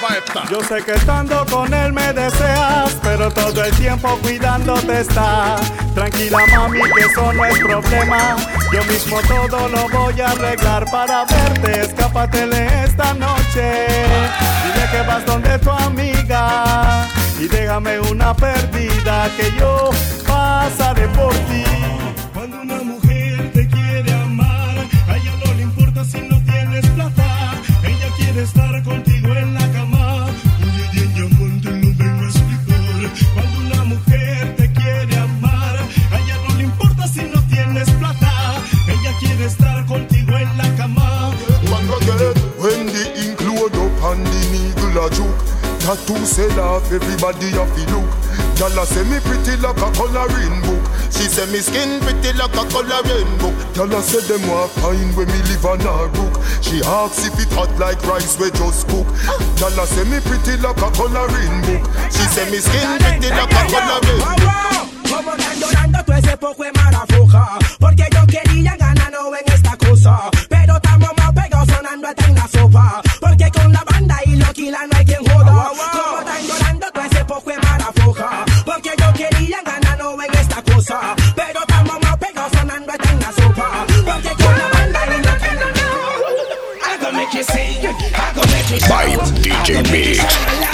esta. Yo sé que estando con él me deseas, pero todo el tiempo cuidándote está. Tranquila mami, que eso no es problema. Yo mismo todo lo voy a arreglar para verte. Escápatele esta noche. Dile que vas donde tu amiga y déjame una perdida, que yo pasaré por ti. Cuando una mujer te quiere amar, a ella no le importa si no tienes plata. Ella quiere estar contigo en la cama. Oye, bien llamante, no vengo a explicar. Cuando una mujer te quiere amar, a ella no le importa si no tienes plata. Ella quiere estar contigo en la cama. When the ink load up and the needle a juke, tattoo sell off, everybody have to look. Y'all say me pretty like a coloring book. She say me skin pretty like a coloring book. Y'all say them want fine when me live on a brook. She asks if it hot like rice we just cook. Y'all say me pretty like a coloring book. She say me skin pretty like a coloring book. Como están llorando todo ese poco de marafuja, porque yo quería ganar no en esta cosa, pero estamos más pegados sonando hasta en la sopa, porque con la banda y Loquila no hay quien joda. Como están llorando todo ese poco de marafuja, porque yo quería ganar no en esta cosa, pero estamos más pegados sonando hasta en la sopa, porque con la banda y Loquila no hay quien joda. I gon' make you sing, I gon' make you shout, DJ Mix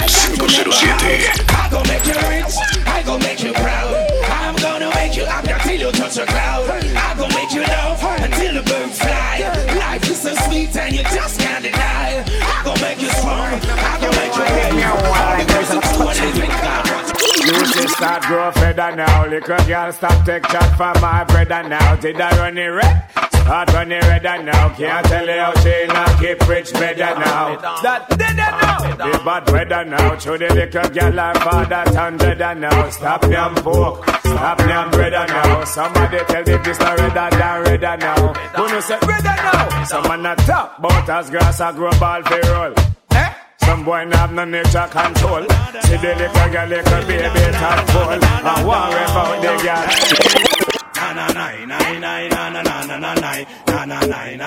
507. I gon' make you rich, I gon' make you proud. I'm gonna make you happy until you touch a cloud. I'm gonna make you love until the birds fly. Life is so sweet and you just can't deny. I'm gonna make you strong. I'm gonna make you ready. All the girls are true and living God. You should start grow feather now. Little girl stop take chat for my brother now. Did I run it red? Start running redder now. Can't tell you how she not keep rich better now. That did it now. The bad weather now. Show the little girl her father turn better now. Stop them pork. Stop them brother now. Somebody tell me this not redder than redder now. Who no say redder now? Someone not talk but as grass a grow ball for roll. Some boy not have no nature control. See the little girl, little baby top full. And one rep out the girl. Na na na na na na na na na na na na na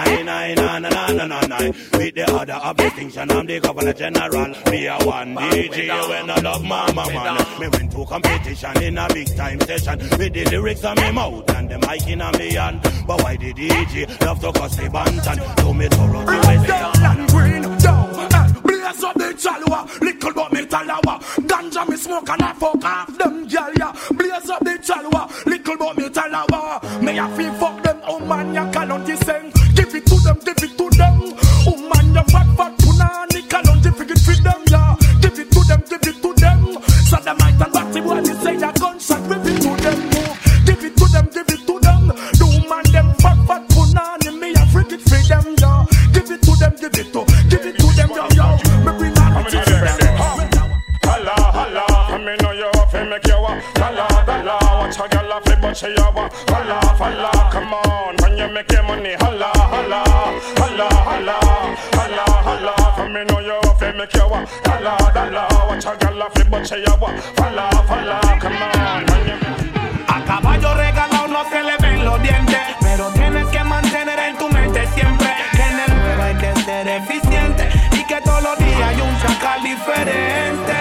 na na na na. With the order of distinction, I'm the governor general. Me a one DJ when I love mama man. Me went to competition in a big time session with the lyrics on me mouth and the mic in a me hand. But why the DJ love to cause the bantan? Do me thorough the way they green down. Blaze up the chalwa, little but me talawa. Ganja me smoke and I fuck off them gyal ya. Blaze up the chalwa, little but me talawa. Me a feel fuck them, oh man ya kalonji sing. Give it to them, give it to them. Oh man ya fat fat punani kalonji fig it for them ya. Give it to them, give it to them. So the might and batty boy they say a gunshot, give it to them. Give it to them, give it to them. The man them fat fat punani me a frig it for them ya. Give it to them, give it to them yo. Me bring all the to them. Holla, holla, me know you off and make you walk. Holla, holla, watch a girl off it but she a walk. Holla, holla, come on, when you make your money. Holla, holla, holla, holla, holla, holla. Me know you off and make you walk. Holla, holla, watch a girl off it but she a walk. Holla, holla, come on, when you. A caballo regalado no se le ven los dientes, pero tienes que mantener en tu mente siempre que en el juego hay que ser eficiente y que todos los días hay un chacal diferente.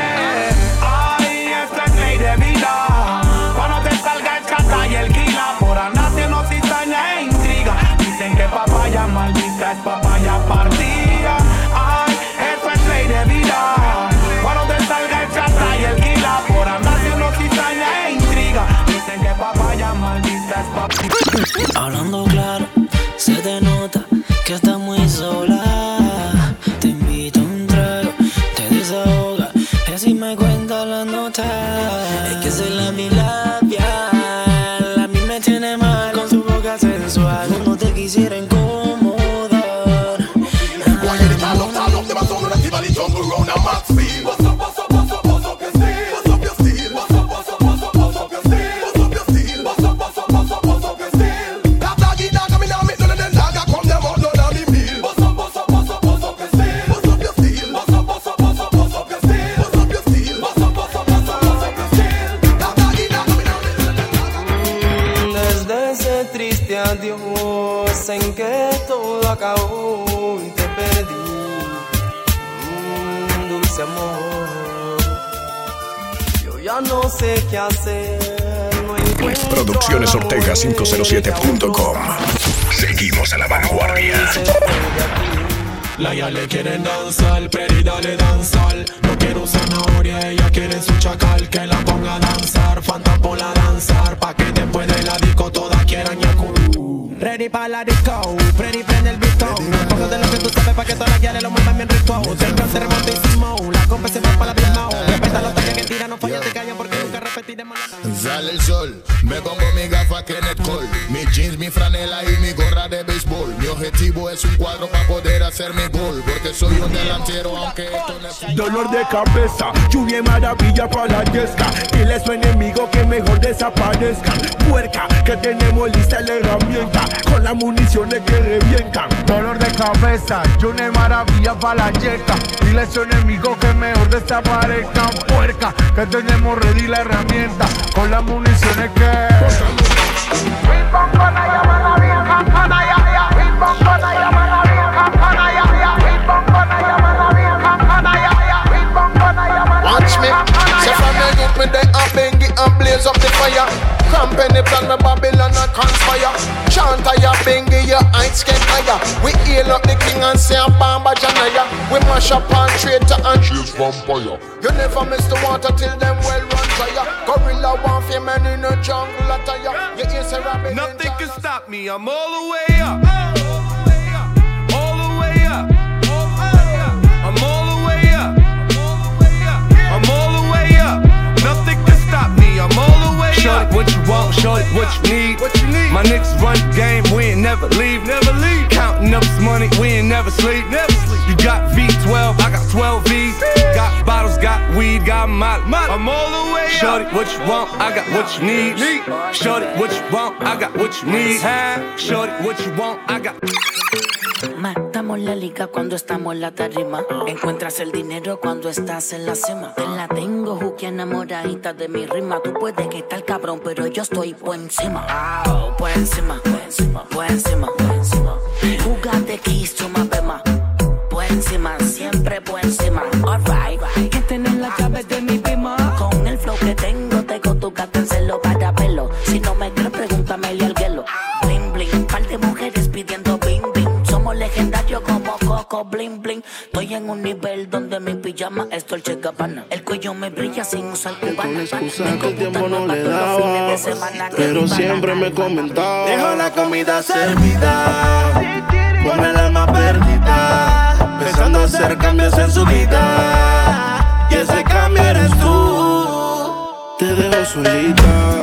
Ay, esto es ley de vida. Cuando te salga el chata y el kila, por andar haciendo cizaña e intriga. Dicen que papaya maldita es papaya partida. Ay, esto es ley de vida. Cuando te salga el chata y el kila, por andar haciendo cizaña e intriga. Dicen que papaya maldita es papaya. Hablando claro, se te nota que estás muy sola. Te invito a un trago, te desahoga, y así me cuenta la nota. Es que se la mi labial, a mí me tiene mal con su boca sensual. Cuando te quisiera incomodar. Adiós, en que todo acabó y te perdí. Dulce ese amor. Yo ya no sé qué hacer. No encuentro Produccionesortega507.com. Seguimos a la vanguardia. La ya le quieren danzar, pero dale danzar. No quiero zanahoria, ella quiere su chacal. Que la ponga a danzar, Fanta por la danzar. Pa' que después de la disco todas quieran yaku. Ready pa' la disco, ready prende el beat. Póngate lo que tú sabes pa' que todas las guiales lo muevan bien rico. Siempre se remontísimo, la compa se va pa' la misma. Respeta los talles que tira, no falla, te callan porque nunca repetiremos la. Sale el sol, me pongo mi gafa Kenneth Cole, mi jeans, mi franela y mi gorra de béisbol. Mi objetivo es un cuadro para poder hacer mi gol, porque soy un delantero aunque esto no es... Dolor de cabeza, lluvia maravilla para la yesca. Dile a su enemigo que mejor desaparezcan. Puerca, que tenemos lista la herramienta, con las municiones que revientan. Dolor de cabeza, lluvia maravilla para la yesca. Dile a su enemigo que mejor desaparezcan. Puerca, que tenemos ready la herramienta, con las municiones que... Watch me, say from the youth me they a bengi and blaze up the fire. Cramp any plan me Babylon a conspire. Chant a ya bengi your heights get higher. We hail up the king and say a Bamba Janaya. We mash up on traitor and chase vampire. You never miss the water till them well run dry. Gorilla warfare man in a jungle attire. You hear say rabbit. Nothing can stop me, I'm all the way up. All the way up. I'm all the way up. I'm all the way up. Nothing can stop me. I'm all the way up. Shorty, what you want? Shorty, what you need? What you need? My niggas run the game. We ain't never leave. Never leave. Counting up this money. We ain't never sleep. Never sleep. You got V12. I got 12 V's. Got bottles. Got weed. Got molly. I'm all the way up. Shorty, what you want? I got what you need. Shorty, what you want? I got what you need. Shorty, what you want? I got. Matamos la liga cuando estamos en la tarima. Encuentras el dinero cuando estás en la cima. Te la tengo, Juki, enamoradita de mi rima. Tú puedes que estar cabrón, pero yo estoy por encima. Oh, por encima, por encima, por encima, por encima. Jugate kiss, chuma bema. Por encima, siempre por encima. Alright, que tener la llave de mi bima. Con el flow que tengo tu gato en celo para verlo. Si no me crees, pregúntame al guelo. Bling, bling, par de mujeres pidiendo bing, bing. Somos legendarios como Coco, bling, bling. Estoy en un nivel donde mi pijama es Dolce Gabbana. El cuello me brilla sin usar cubana. Con excusa que el tiempo no le daba, pero siempre me comentaba. Dejo la comida servida, con el alma perdida, pensando hacer cambios en su vida, y ese cambio eres tú. Te dejo solita,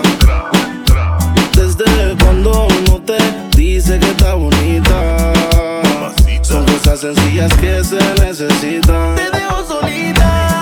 desde cuando no te dice que está bonita. Son cosas sencillas que se necesitan. Te dejo solita,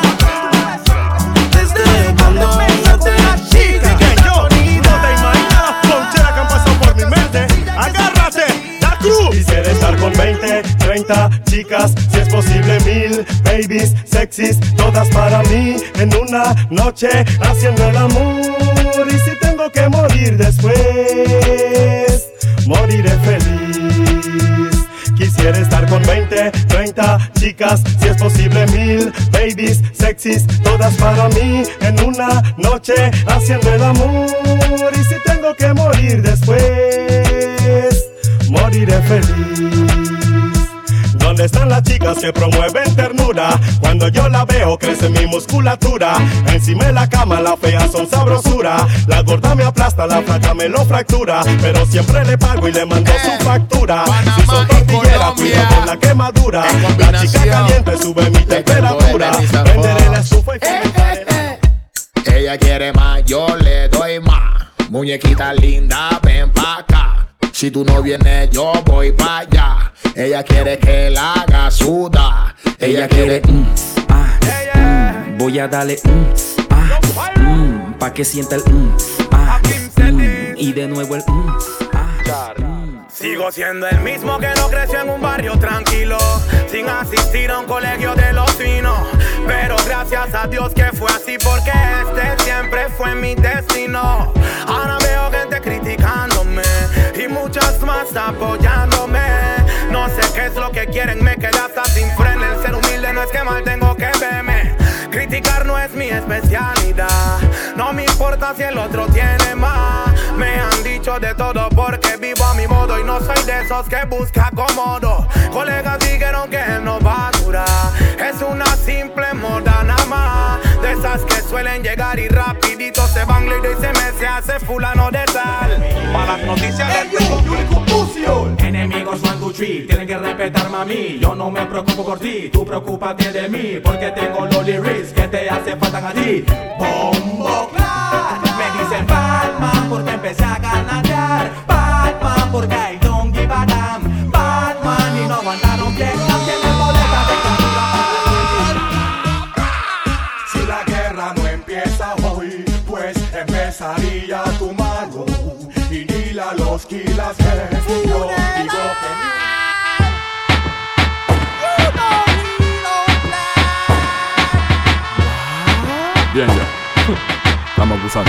desde cuando no te dice que está bonita. No te imaginas las fronteras que han pasado por mi mente. Agárrate, la cruz. Quisiera estar con 20, 30 chicas, si es posible 1000 babies sexys, todas para mí en una noche haciendo el amor. Y si tengo que morir después, moriré feliz. Quisiera estar con 20, 30 chicas, si es posible 1000 babies sexys, todas para mí en una noche haciendo el amor. Y si tengo que morir después, moriré feliz. ¿Dónde están las chicas que promueven ternura? Cuando yo la veo crece mi musculatura. Encima de la cama la fea son sabrosura. La gorda me aplasta, la flaca me lo fractura. Pero siempre le pago y le mando su factura. Si son tortilleras, cuido con la quemadura. La chica caliente sube mi temperatura. Prenderé la estufa y ella quiere más, yo le doy más. Muñequita linda, ven pa' acá. Si tú no vienes, yo voy pa' allá. Ella quiere que la haga sudar. Ella quiere voy a darle pa' que sienta el y de nuevo el Sigo siendo el mismo que no creció en un barrio tranquilo, sin asistir a un colegio de los finos. Pero gracias a Dios que fue así, porque este siempre fue mi destino. Ahora veo gente criticándome y muchas más apoyándome. No sé qué es lo que quieren, me quedé hasta sin freno. El ser humilde no es que mal tengo que verme. criticar no es mi especialidad. No me importa si el otro tiene más. Me han dicho de todo porque vivo a mi modo y no soy de esos que busca acomodo. Colegas dijeron que él no va a durar. Es una simple moda nada más. De esas que suelen llegar y rapidito se van, y se hace fulano de tal. Para las noticias del enemigos one, two, three, tienen que respetarme a mí. Yo no me preocupo por ti, tú preocúpate de mí, porque tengo los lyrics que te hace falta a ti. Bombo Clat, me dicen Batman porque empecé a ganadear. Batman porque I don't give a damn. Batman y no aguantaron bien, no tienen boleta de cantura. Si la guerra no empieza hoy, pues empezaría tu mano. Y dile a los kilas que yo digo que bien ya. Estamos abusando.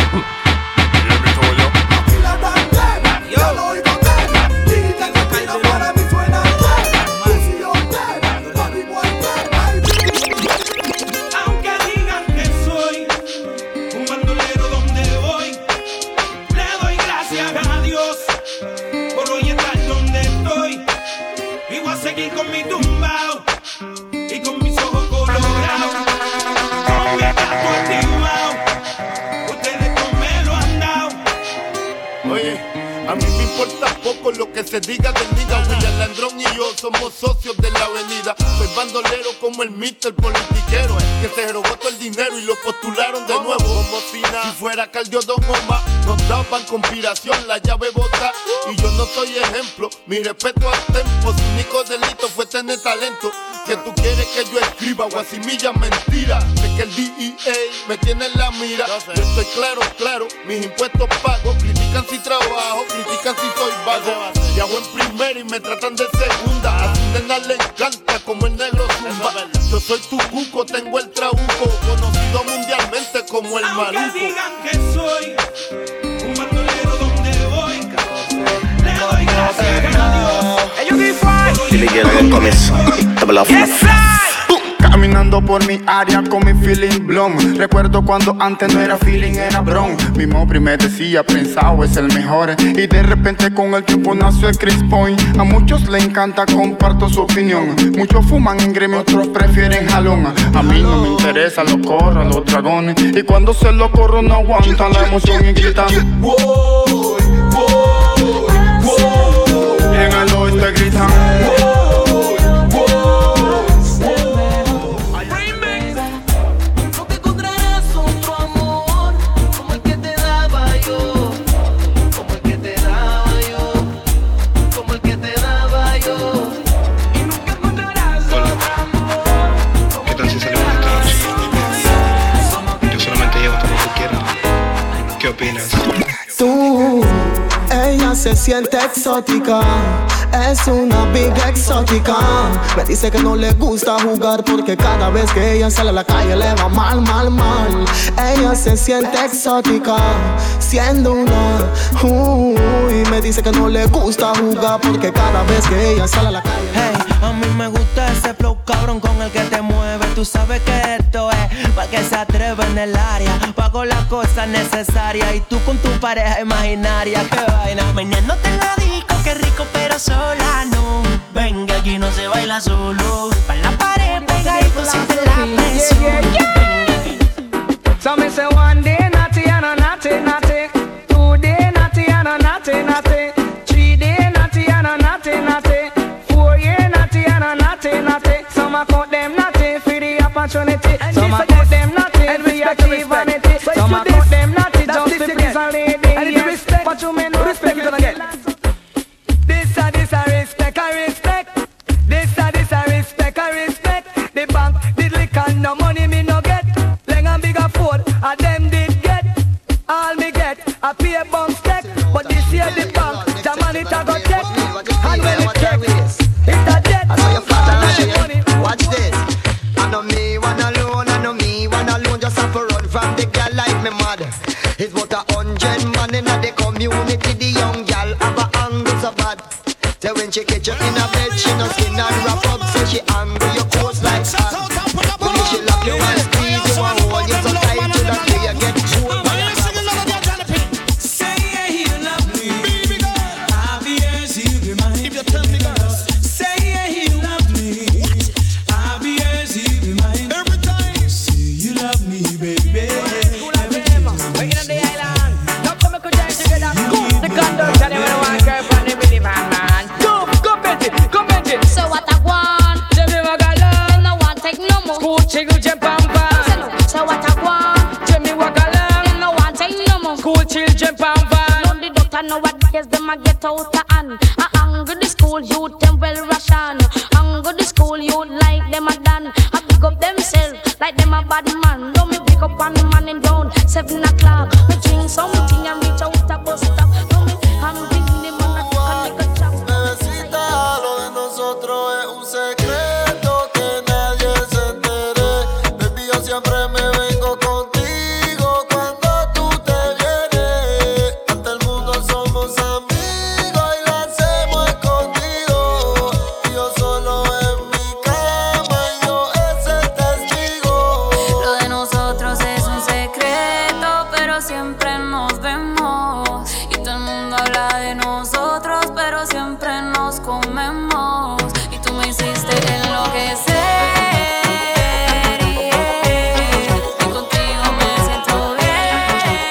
Aunque digan que soy un bandolero donde voy, le doy gracias a Dios por hoy estar donde estoy. Y voy a seguir con mi tumbao y con mis ojos colorados, con mi gato activado. Ustedes con lo han dado. Oye, a mí me importa poco lo que se diga del nigga. William Landrón y yo somos socios de la avenida. Soy bandolero como el Mr. politiquero, que se robó todo el dinero y lo postularon de nuevo. Como si fuera Cardio Don Omar, nos daban conspiración, la llave bota. Y yo no soy ejemplo, mi respeto al tempo. Su único delito fue tener talento. Que tú quieres que yo escriba guasimilla mentira. De que el DEA me tiene en la mira. Yo estoy claro, mis impuestos pago. Critican si trabajo, critican si soy vago. Viajo en primera y me tratan de segunda. A su nena le encanta como el negro zumba. Yo soy tu cuco, tengo el trabuco, conocido mundialmente como el maluco. Aunque digan que soy un bandolero donde voy, le doy gracias a Dios. Dile que el comienzo. Caminando por mi área con mi feeling blonde. Recuerdo cuando antes no era feeling, era bron. Mi mopri me decía, pensado es el mejor. Y de repente con el tiempo nació el Chris Point. A muchos le encanta, comparto su opinión. Muchos fuman en gremio, otros prefieren jalón. A mí no me interesa, lo corro a los dragones. Y cuando se lo corro no aguanta la emoción y gritan wow, wow, wow. Y en el oeste gritan wow. ¿Qué opinas? Ella se siente exótica, es una big exótica. Me dice que no le gusta jugar porque cada vez que ella sale a la calle le va mal, mal, mal. Ella se siente exótica, siendo una me dice que no le gusta jugar porque cada vez que ella sale a la calle. Hey, a mí me gusta ese flow cabrón con el que te mueve. Tú sabes que esto es pa' que se atreve en el área. Pago las cosas necesarias y tú con tu pareja imaginaria. Qué vaina. Mañana te la disco, qué rico pero sola no. Venga, aquí no se baila solo. Pa' la pared pegadito sin te la presión. So me say one day naughty and a naughty, naughty. 2 day naughty and a naughty, naughty. 3 day naughty and a naughty, naughty. 4 year naughty and a naughty, naughty. Some a count them naughty for the opportunity. Some a count them naughty for the achieve vanity. Some a count them naughty just to please a lady. Yes, but you may know respect you gonna get. This a respect, I respect. This a respect, I respect. The bank did lick and no money me no get. Leng and big afford, a them did get. All me get, I pay a bump stack. But this year the bank, the money ta go check. And when it check, it's a debt. I saw your father, watch this. I know me one alone, just have to run from the girl like me mad. It's about 100 man in the community, the young girl have a angle so bad. So when she catch you in a bed, she no skin and wrap up, so she angle your clothes like that. She love you and squeeze you and hold you so tight to that day you get choked. Say yeah, you love me, baby girl. I'll be yours, you'll be mine. If you tell me, girl. Say yeah, you love me. I'll be yours, you'll be mine. Every time. Say you love me, baby. So what I want, tell me what I love. No one take no more. Cool chill jump and van. So what I want, tell me what I love. No one take no more. Cool chill jump and van. No the doctor know what yes them a get out of hand. I hang the school youth them well ration. Hang the school youth like them a done. I pick up themselves like them a bad man. Don't me pick up one man and down 7 o'clock. Me drink something and reach out a bus stop. Don't me I'm bring them on a chop. Bebecita, lo de nosotros es un secreto que nadie se entere. Baby, yo siempre me vengo contigo cuando tú te vienes. Ante el mundo somos amigos y lo hacemos escondido. Y yo solo en mi cama y yo es el testigo. Lo de nosotros es un secreto, pero siempre nos vemos. Y todo el mundo habla de nosotros, pero siempre nos comemos. Y tú me hiciste enloquecer. Y contigo me siento bien.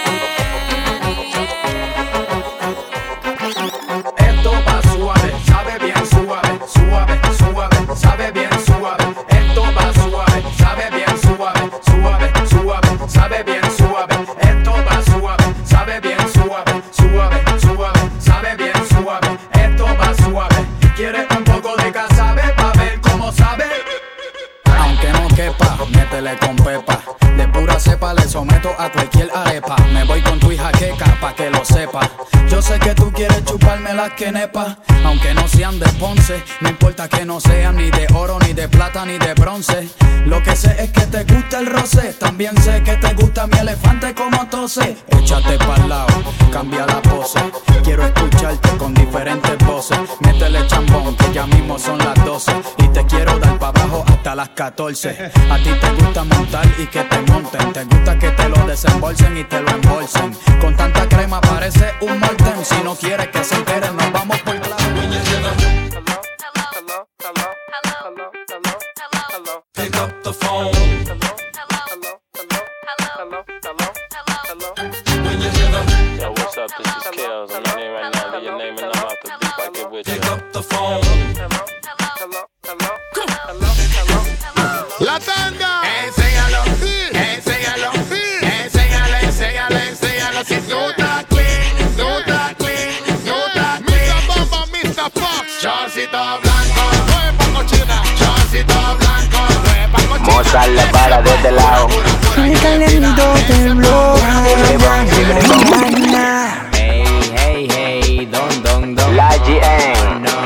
Esto va suave, sabe bien suave, suave, suave, sabe bien suave. Esto va suave, sabe bien suave, suave, suave, sabe bien suave. Esto va suave, sabe bien suave, suave, suave, sabe bien suave. Esto va suave. ¿Quieres un poco de casabe pa' ver cómo sabe? Aunque no quepa, métele con pepa. De pura cepa le someto a cualquier arepa. Me voy con tu hija queca pa' que lo sepa. Yo sé que tú quieres chuparme las quenepas, aunque no sean de Ponce. No importa que no sean ni de oro, ni de plata, ni de bronce. Lo que sé es que te gusta el roce. También sé que te gusta mi elefante como tose. Échate pa'l lado, cambia la pose. Quiero escucharte con diferentes voces. Métele chambón que ya mismo son las 12. Y te quiero dar pa' abajo hasta las 14. A ti te gusta montar y que te monten. Te gusta que te lo desembolsen y te lo embolsen. Con tanta crema parece un molten. Si no quieres que se entere, nos vamos por la Pick up the phone. When you hear the Yo, what's up? This is Kills. I'm in here right now. Leave your name and I'm out the beat. I get with you. pick up the phone. La tanga. Enséñalo, enséñalo, enséñalo, enséñalo, enséñalo. Si tú estás clean, tú estás clean, tú estás clean. Mr. Bomba, Mr. Fox. Chorcito blanco, huepa cochina. Chorcito blanco, huepa cochina. Mozart le para de este lado. El calentito tembló. Hey, hey, hey, don, la GN. No,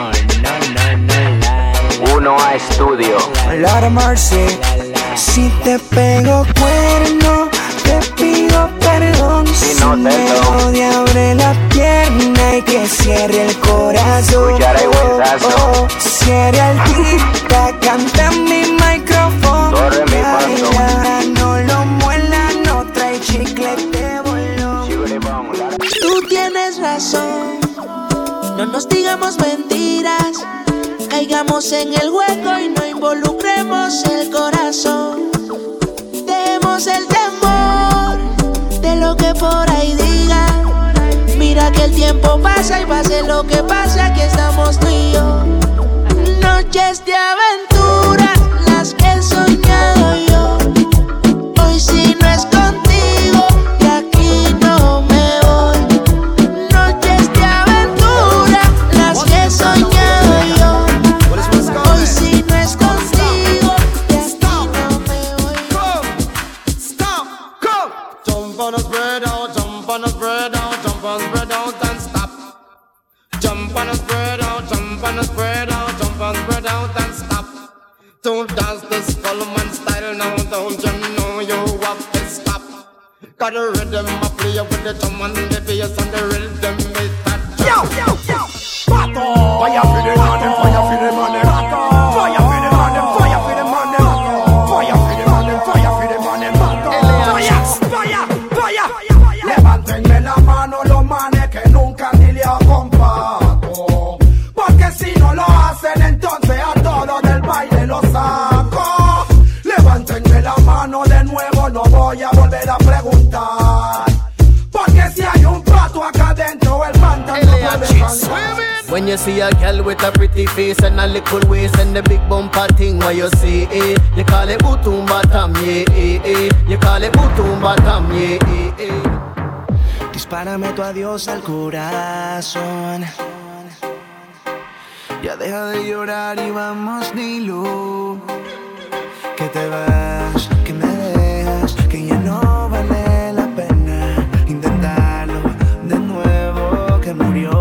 Uno a estudio. Lara Marce, si te pego cuerno, te pido perdón. Si Si no te me doy. odia, abre la pierna y que cierre el corazón. Escucharé huesazo. Cierre el tic-tac, canta en mi micrófono. Torre mi paso. Baila, no lo muela, no trae chicle de bolón. Tú tienes razón, no nos digamos mentiras. Caigamos en el hueco y no involucremos el corazón. Dejemos el temor de lo que por ahí digan. Mira que el tiempo pasa y pase lo que pase, aquí estamos tú y yo. Noches de aventura, las que he soñado yo. Hoy si no es contigo, de aquí no me voy. Noches de aventura, las que he soñado yo. Hoy si no es contigo, de aquí no me voy. Stop, go. Jump on a spread out, jump on a spread out, jump on a spread out and stop. Jump on a spread out, jump on a spread out, jump on a spread out and stop. Don't dance the Skullman style now, don't you know you have to stop? Got the rhythm I play with the drum and the bass and the rhythm is that. Yo, yo, yo. Fire for the man, fire for the man, fire for the man, fire for the man, fire for the man, que si no lo hacen, entonces a todos del baile lo saco. Levántenme la mano de nuevo, no voy a volver a preguntar. Porque si hay un pato acá dentro, el pantalón no puede cantar. When you see a girl with a pretty face and a little waist and the big bumper thing, what you see, eh? You call it Butumba Tam, yeah, eh, eh. You call it Butumba Tam, yeah, eh, eh. Dispárame tu adiós al corazón. Ya deja de llorar y vamos, Nilu. Que te vas, que me dejas, que ya no vale la pena intentarlo de nuevo, que murió.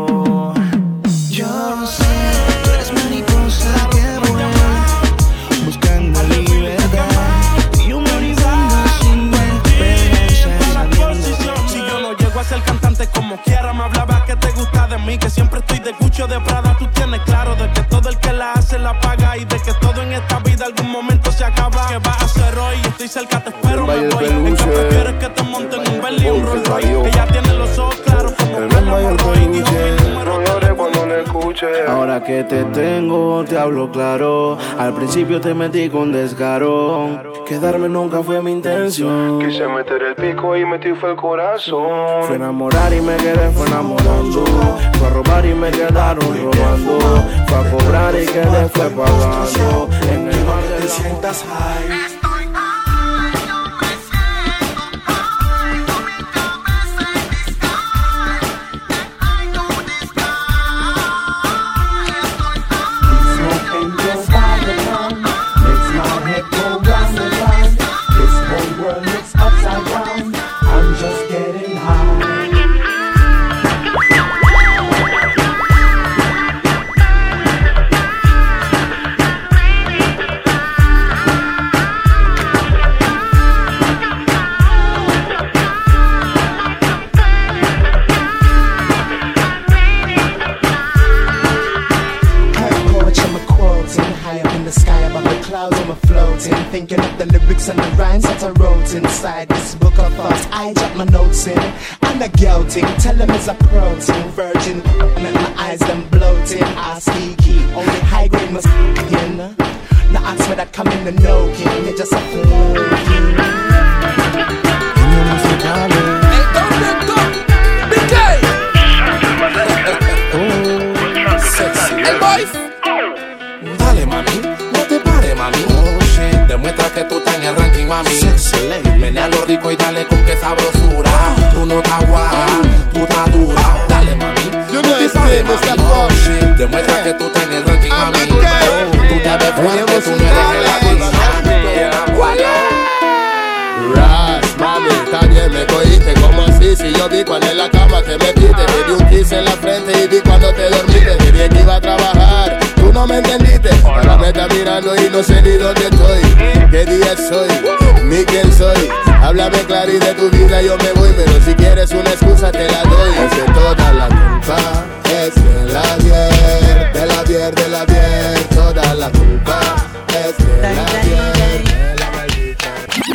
Yo sé, tú eres mariposa que vuela, buscando libertad, y un moribundo sin esperanza. Si yo no llego a ser cantante como quiera, me hablaba que te gusta de mí, que siempre estoy de Gucci o de Prada. Tú tienes claro de que todo el que la hace la paga y de que todo en esta vida algún momento se acaba. ¿Qué vas a hacer hoy? Estoy cerca, te espero, me voy. En que prefieres que te monten un Bentley y un Rolls Royce. Ella tiene los ojos claros como Carla Monroy. Dijo mi número. No llores cuando me escuches. Ahora que te tengo, te hablo claro. Al principio te metí con descaro. Quedarme nunca fue mi intención. Quise meter el pico y metí fue el corazón. Fue enamorar y me quedé fue enamorando. Fue a robar y me quedaron robando. Fue a cobrar y quedé fue pagando. En el mar de la sientas high. Thinking of the lyrics and the rhymes that I wrote inside this book of thoughts. I jot my notes in. I'm a guilting, tell them it's a protein. Virgin, make my eyes them bloating. Ask key, only high grade must in. Now ask for that come in the no king. It's just a floating. Hey, don't let go. Big guy. Sexy. Hey, boys. Dale, mami, no te pares, mami. Demuestra que tú estás en el ranking, mami. Menea lo rico y dale con que sabrosura. Tú no estás guau, tú estás dura. Dale, mami, no te pares, mami. Demuestra que tú estás en el ranking, mami. Tú te ves fuerte, tú no eres la pista. Ras, mami, también me cogiste. Como así, si yo vi cuál es la cama que me pide. Te di un kiss en la frente y vi cuando te dormiste. Te dije que iba a trabajar, tú no me entendiste. Ahora me estás mirando y no sé ni dónde estoy. ¿Qué día soy? Ni quién soy. Háblame claro y de tu vida yo me voy. Pero si quieres una excusa te la doy. Es que toda la culpa es de la bier, de la bier, de la bier. Toda la culpa es de la bier, de la maldita.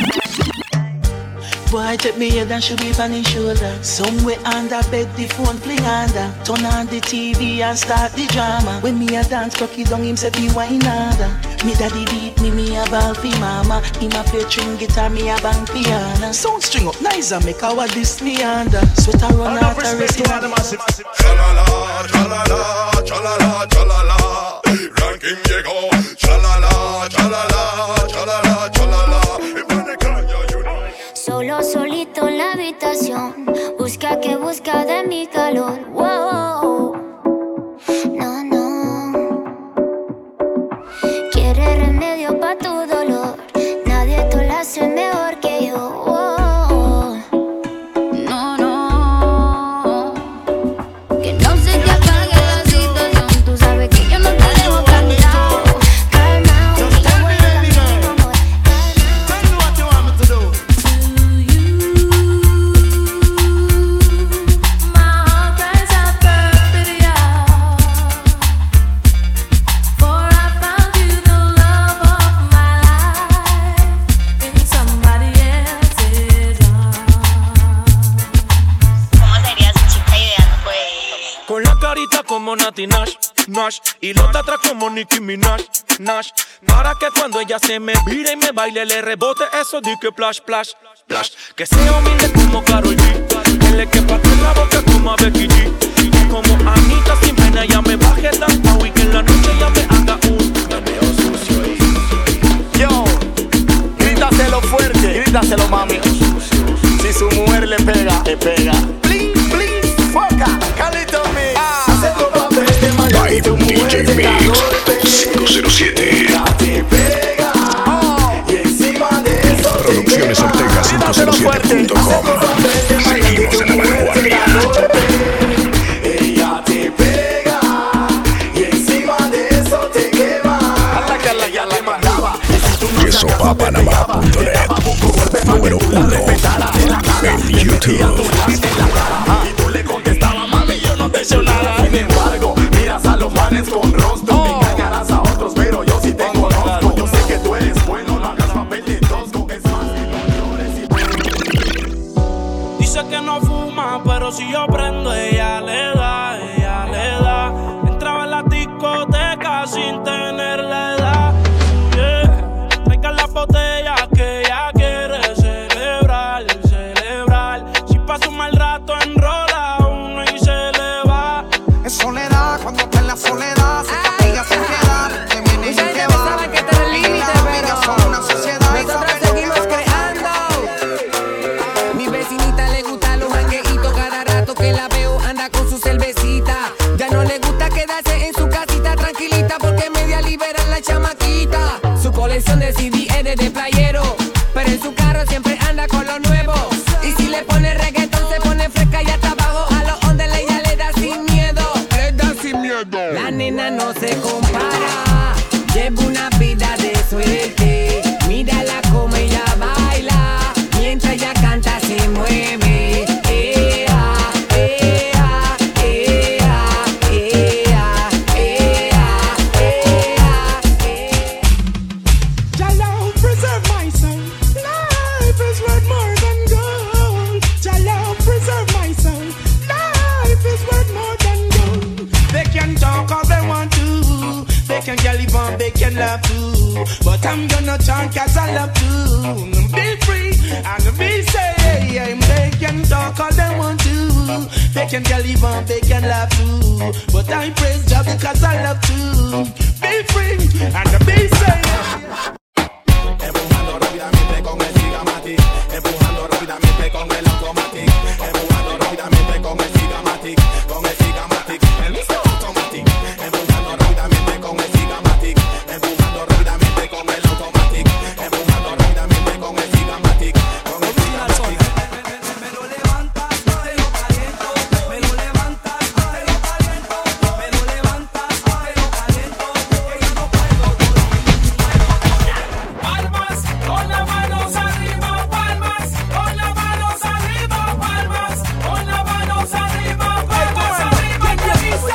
Boy, take me head and should be on his shoulder. Somewhere under bed, the phone fling under. Turn on the TV and start the drama. When me a dance, cocky down, him say be wine harder. Me daddy beat me a ball fi mama. Him a play string guitar, me a bang piano. Sound string up nice and make our this me under. Sweat a run out a race in a massive. Chalala, chalala, chalala, chalala. Ranking llegó. Chalala, chalala, chalala, chalala. Solo solito en la habitación, busca que busca de mi calor. Wow, no, no. Quiere remedio pa' tu dolor, nadie te lo hace mejor que yo. Wow. No, no. Que no se te apague la situación, tú sabes que yo no te dejo cantado. Calmao, y yo voy a mi amor. Con la carita como Nati Nash, Nash. Y los de atrás como Nicki Minaj, Nash. Para que cuando ella se me vire y me baile le rebote eso di que plash, plash, plash. Que sea humilde como Karol G, que le quepa en la boca como a Becky G. Y como Anita sin pena ella me baje el downtown y que en la noche ella me haga un meneo sucio. Yo, grítaselo fuerte, grítaselo mami. Si su mujer le pega, le pega. Bling, bling, foca, Calito Mix. Hace tu papel de mayor y tu mujer te da golpe. 507. Te pega, y encima de eso Producciones Ortega 507.com. Seguimos en la vanguardia. Ella te pega, y encima de eso te quema. Ella le mandaba. YesoPaPanamá.net. Número 1 en YouTube. Y tú le contestabas, mami, yo no te echo nada. Sin embargo, miras a los manes con rostro. Me engañarás a otros, pero yo sí tengo rostro. Yo sé que tú eres bueno, no hagas papel de tosco. Es más, Dice que no fuma, pero si yo prendo, ella le da, ella le da. Entraba en la discoteca sin tener la edad. Yeah. Traigan las botellas que ella quiere celebrar, celebrar. Si pasa un mal rato, enrola uno y se le va. Es soledad, cuando está en la soledad, se castiga sin piedad. Te viene y te va. Saben que está en el límite, pero son una sociedad. nosotros seguimos creando. Mi vecinita le gusta los jangueitos, cada rato que la veo anda con su cervecita. Ya no le gusta quedarse en su casita tranquilita porque media liberan la chamaquita. Su colección de CD es de playero, pero en su carro siempre anda con lo nuevo. Y si le pone reggaetón se pone fresca y hasta abajo a los ondes ella le da sin miedo. Le da sin miedo. La nena no se compara, lleva una vida de suerte. Mírala como ella baila, mientras ella canta se mueve. Ea, ea, ea, ea, ea, ea. Jah love preserve my soul. Life is worth more than gold. Jah love preserve my soul. Life is worth more than gold. They can talk all they want to. They can get live on, they can love too. But I'm gonna chant 'cause I love to. Be free and be safe. They can talk all they want to. They can get live on, they can love too. But I praise Jah because I love to. Be free and be safe. empujando rápidamente con el Sigamatic, empujando rápidamente con el Automatic, empujando rápidamente con el Sigamatic, con el Sigamatic, el Mr. Automatic, empujando rápidamente con el Sigamatic, empujando rápidamente con el Automatic, empujando rápidamente con el Sigamatic, con el Sigamatic. Me lo levantas, te lo caliento. Me lo levantas, te lo caliento. Me lo levantas, te lo caliento. Que ya no puedo dormir. Palmas, con las manos arriba, palmas, con las manos arriba, palmas, con las manos arriba, palmas arriba, ¿qué dice?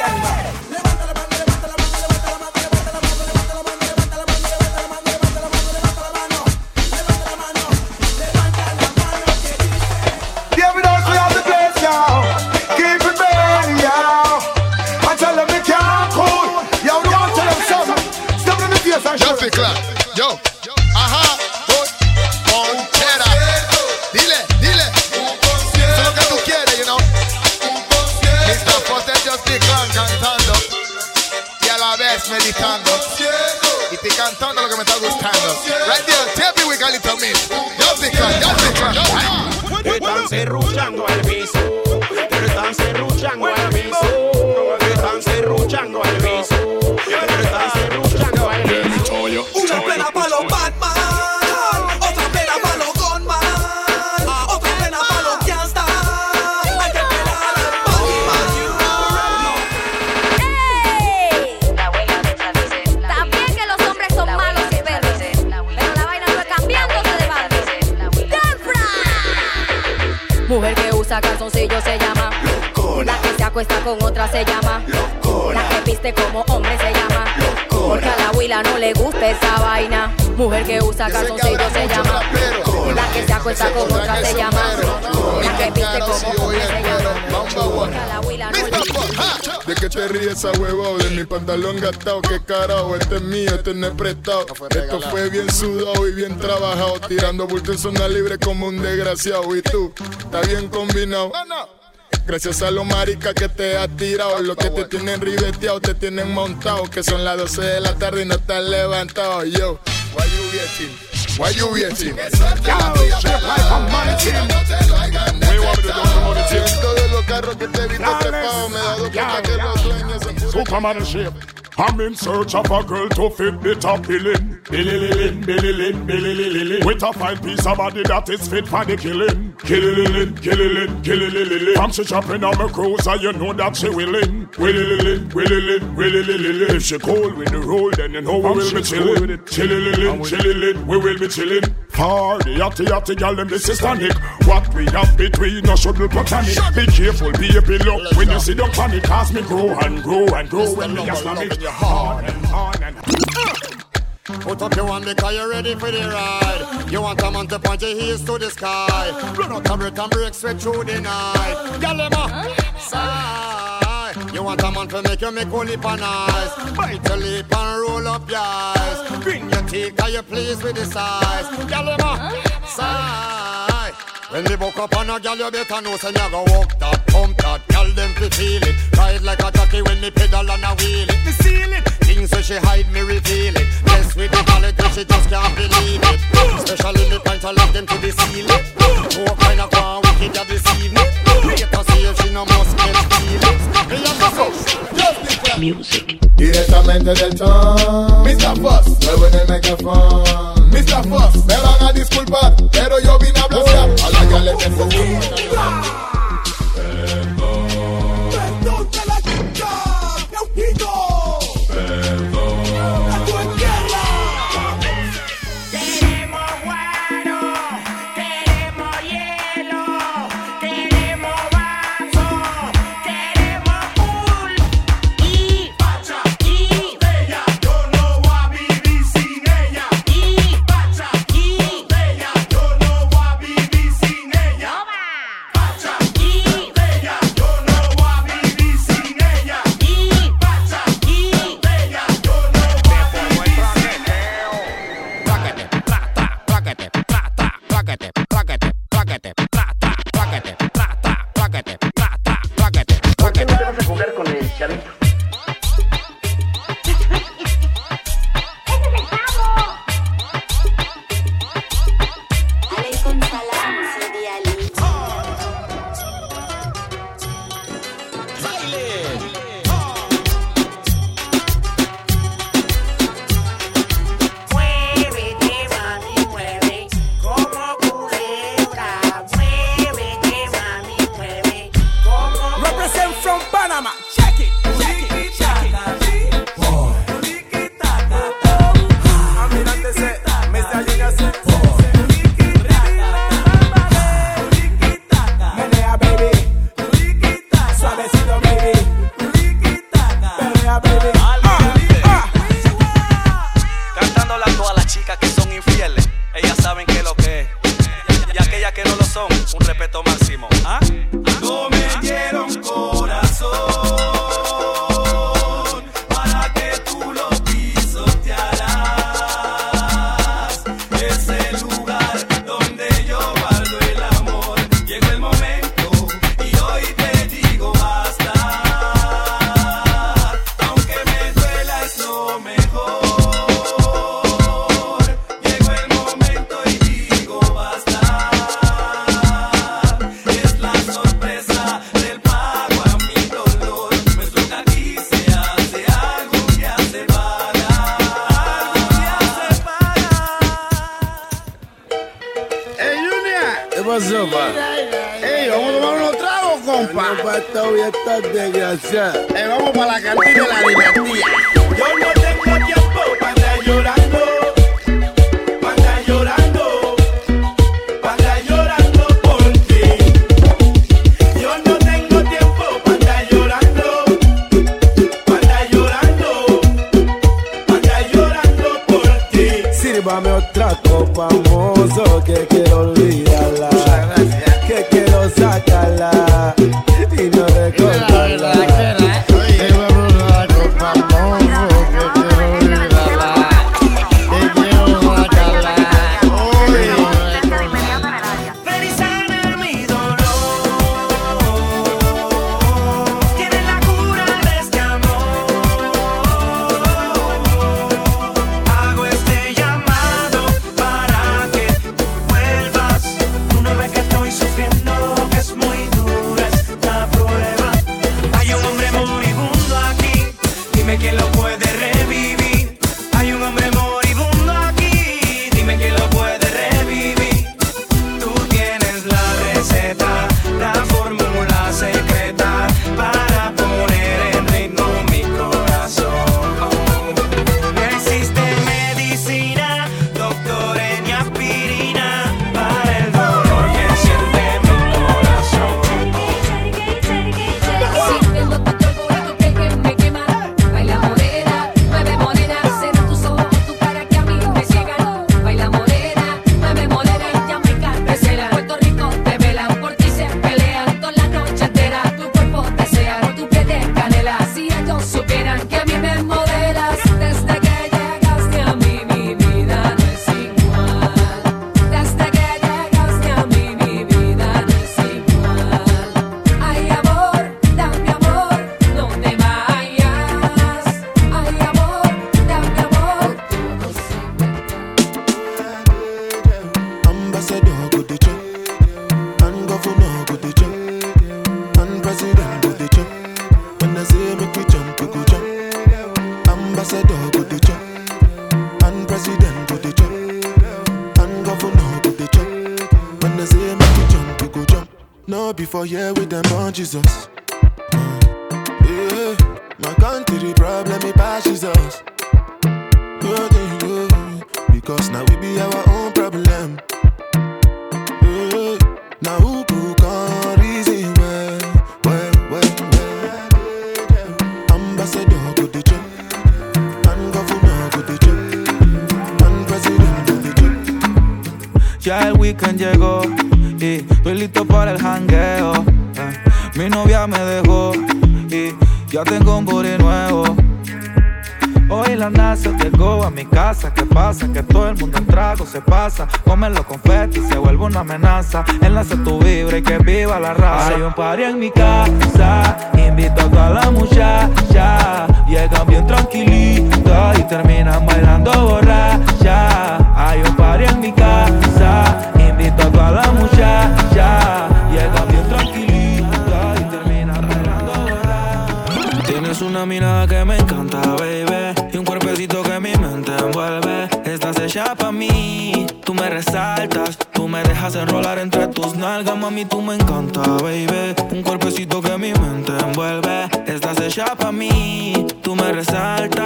Yeah, we don't clear the place, y'all. Keep it burning, y'all. I tell them they can't cool. Yo, we want to tell them something. Step in the face and show them. Yo, ajá, Ponchera. Dile, dile. Eso es lo que tú quieres, you know. Mr. Potter just be cantando y a la vez meditando y te cantando lo que me está gustando. Right there, tell me we got it to me. Just be Te están serruchando al piso, te están serruchando al piso, te están serruchando al piso, te están serruchando al piso. Una pena para los Batman, otra pena para los Gunman, otra pena para los Gangsta. Hay que pelar al Batman. Está bien que los hombres son malos y perros, pero la vaina fue cambiándose de bando. Mujer que usa calzoncillo se llama locura. La que se acuesta con otra se llama locura. La que viste como hombre se llama locura. Porque a la huila no le gusta esa vaina. Mujer que usa calzoncillo se llama locura. La que se acuesta con otra se llama locura. La que viste como hombre se llama locura. Porque a la huila no le gusta. ¿De qué te ríes, a huevo? De mi pantalón gastado, qué carajo. Este es mío, este no es prestado. Esto fue bien sudado y bien trabajado. Tirando bulto en zona libre como un desgraciado. Y tú, está bien combinado. Gracias a los maricas que te has tirado. Los que te tienen ribeteado, te tienen montado. Que son las 12 de la tarde y no estás levantado. Yo, why you waiting? Why you waiting? Todos los carros que te he visto trepado, me he dado cuenta que los dueños son puros. Superman ship. I'm in search of a girl to fit the top billing. Billy-lin, Billy-lin, Billy-lin. With a fine piece of body that is fit for the killing. Killy-lin, Killy-lin, Killy-lin. From she chopping on my cruiser, you know that she willing. Willy-lin, Willy-lin, Willy-lin. If she cold with the roll, then you know we will be chillin'. Chilly-lin, Chilly-lin, we will be chillin'. For the yachty gal, them this is tonic. What we have between us should be platonic. Be careful, baby, look. When you see the panic, cause me grow and grow and grow. When me just love it. Hard and hard and Put up your hand because you're ready for the ride. You want a man to point your heels to the sky. Run out of breath and break sweat through the night. Galema, sigh. You want a man to make you make whole heap of nice. Bite your lip and roll up your eyes. Bring your teeth cause you're pleased with the size. Galema, sigh. When they woke up on a gal, you better know say you go walk that, pump that. Gal them fi feel it. Ride like a jockey when me pedal and a wheel it. Me seal it. Things where she hide, me reveal it. Mess with the quality, she just can't believe it. Especially me point to lock them to the ceiling. More kind of one wicked ya this evening. Wait to see if she no must get feelings. Me have to just music. Directamente del ton, Mr. Fuss, luego en el micrófono. Mr. Fuss, me van a disculpar, pero yo vine a blasear. A la que le tengo Perdón de la chica, Neuquito. Perdón a tu entierra. Queremos guaro, queremos hielo, queremos vaso, queremos pool y pacha y bella. Yo no voy a vivir sin ella. Y pacha y bella. Yo no voy a vivir sin ella. Pacha y bella. Yo no voy a vivir sin ella. Y pacha y bella. Yo no voy a vivir sin ¿Por qué no te vas a jugar con el chavito? Muévete, mami, mueve, como culebra. Muévete, mami, mueve, como Represent from Panama. Check it, check it, check it. Almirante se, Mr. Junior se. Menea, baby. Suavecito, baby. Menea, baby. Cantándole a todas las chicas que son infieles. Ellas saben que lo que es. Y aquellas que no lo son, un respeto máximo. ¿Ah? No me dieron corazón para que tú lo pisotearas. Es el lugar donde yo guardo el amor. Llegó el momento y hoy te digo basta. Aunque me duela es lo mejor. Llegó el momento y digo basta. Es la sorpresa del pago a mi dolor. No es lo que aquí se hace, algo ya se paga. Algo ya se paga. Hey, Junior. ¿Qué pasó, pa? Hey, vamos a tomar unos tragos, compa. No, pa, esta hoy está desgraciada. Vamos para la cantina de la dinastía. Yo no tengo tiempo para andar llorando, para andar llorando, para andar llorando por ti. Yo no tengo tiempo para andar llorando, para andar llorando, para andar llorando por ti. Sírvame otra copa, mozo, que quiero olvidarla. Que quiero sacarla y no recordarla. go the chop, and president go the chop, and governor go the chop. When they say make you jump, you go jump. No before here with them on Jesus. Yeah, my country problem it passes us. Because now we be our own problem. Now who can reason well. Ambassador go the chop, and governor go the chop, and president go the chop. Ya el weekend llegó y estoy listo para el jangueo. Mi novia me dejó y ya tengo un booty nuevo. Hoy la NASA llegó a mi casa. ¿Qué pasa? Que todo el mundo en trago se pasa. Comen los confetis, se vuelve una amenaza. Enlace tu vibra y que viva la raza. Hay un party en mi casa, invito a toda la muchacha. Llegan bien tranquilitas y terminan bailando borracha. Hay un party en mi casa, invito a toda la muchacha. Llegan bien tranquilitas y terminan bailando borracha. Tienes una mirada que me encanta, baby, y un cuerpecito que mi mente envuelve. Estás hecha pa' mí, tú me resaltas, tú me dejas enrolar entre tus nalgas. Mami, tú me encanta, baby, un cuerpecito que mi mente envuelve. Estás hecha pa' mí, tú me resaltas.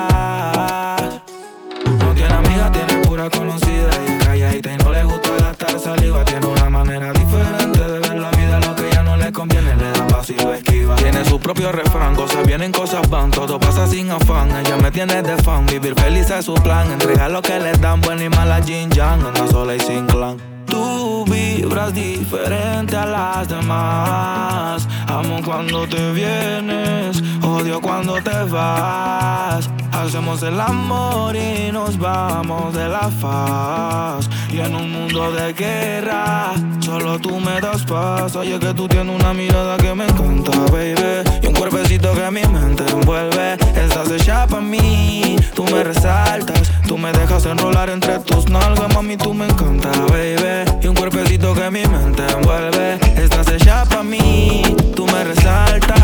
No tiene amiga, tiene pura conocida. Y es calladita y no le gusta gastar saliva. Tiene una manera diferente de ver la vida. Lo que ya no le conviene le da paso y lo esquiva. Tiene su propio refrán, cosas vienen, cosas van. Todo pasa sin afán, ella me tiene de fan. Vivir feliz es su plan, entregar lo que le dan. Buena y mala Jin Yang, anda sola y sin clan. Tú vibras diferente a las demás. Amo cuando te vienes, odio cuando te vas. Hacemos el amor y nos vamos de la faz. Y en un mundo de guerra, solo tú me das paz. Oye que tú tienes una mirada que me encanta, baby, y un cuerpecito que mi mente envuelve. Estás hecha pa' mí, tú me resaltas, tú me dejas enrolar entre tus nalgas. Mami, tú me encanta, baby, y un cuerpecito que mi mente envuelve. Estás hecha pa' mí, tú me resaltas.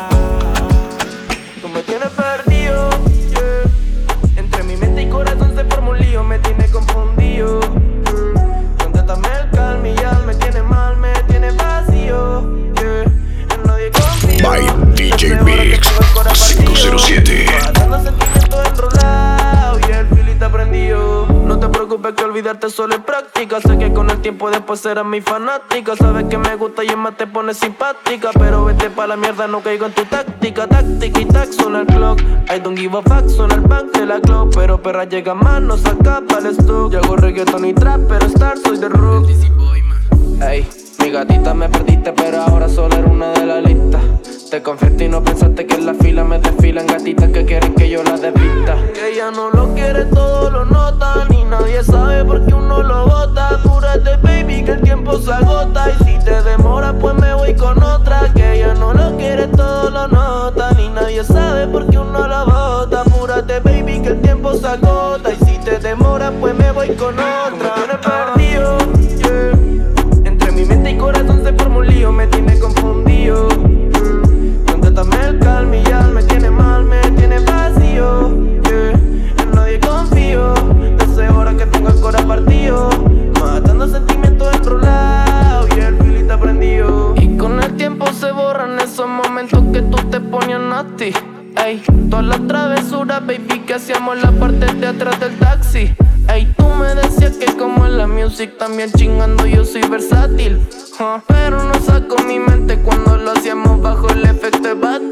Tú me tienes perdido, yeah. Entre mi mente y corazón se forma un lío. Me tiene confundido, contéstame el calma y ya me tiene mal, me tiene vacío, yeah. En nadie confío. By DJ Mix 507. Dando sentimientos enrolados y el filito prendido. No te preocupes que olvidarte solo es práctica. Sé que con el tiempo después serás mi fanática. Sabes que me gusta y es más te pones simpática. Pero vete pa' la mierda, no caigo en tu táctica. Táctica y tac, suena el clock. I don't give a fuck, suena el bank de la club. Pero perra llega más, no se acaba el stock. Yo hago reggaeton y trap, pero star soy de rock. Ey, mi gatita me perdiste, pero ahora solo era una de la lista. Te confiaste y no pensaste que en la fila me desfilan gatitas que quieren que yo las desvista. Que ella no lo quiere, todo lo nota, ni nadie sabe por qué uno lo bota. Apúrate, baby, que el tiempo se agota. Y si te demora, pues me voy con otra. Que ella no lo quiere, todo lo nota, ni nadie sabe por qué uno lo bota. Apúrate, baby, que el tiempo se agota. Y si te demora, pues me voy con otra. Me tienes perdido, yeah. Entre mi mente y corazón se forma un lío. Me tiene confundido, contéstame el calma y ya me tiene mal, me tiene vacío, yeah. En nadie confío, deseo ahora que tengo el corazón partido. Matando sentimientos enrolados y el filito prendido. Y con el tiempo se borran esos momentos que tú te ponías nasty. Ey, todas las travesuras, baby, que hacíamos en la parte de atrás del taxi. Ey, tú me decías que como en la music también chingando yo soy versátil, pero no saco mi mente cuando lo hacíamos bajo el efecto de bad